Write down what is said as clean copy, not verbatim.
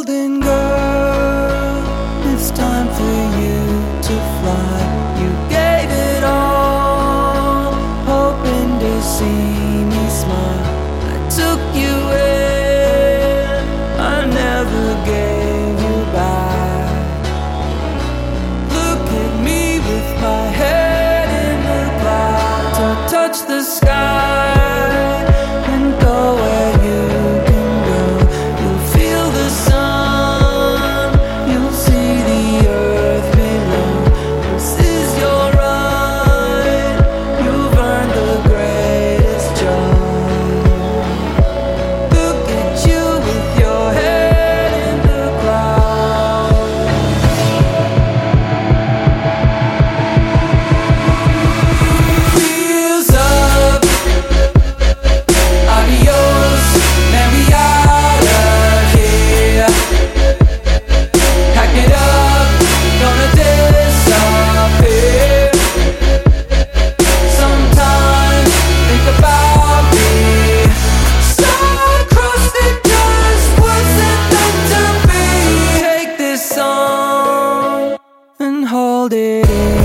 golden girl, it's time for you to fly. You gave it all, hoping to see me smile. I took you in, I never gave you back. Look at me with my head in the clouds. I'll touch the sky and go where you can go. You'll feel the sun, you'll see the earth below. This is your right, you've earned the greatest joy. Look at you with your head in the clouds. Wheels up, adios, man, we outta here. Pack it up, gonna disappear. Sometimes think about me. Star-crossed, just wasn't meant to be. Take this song and hold it in.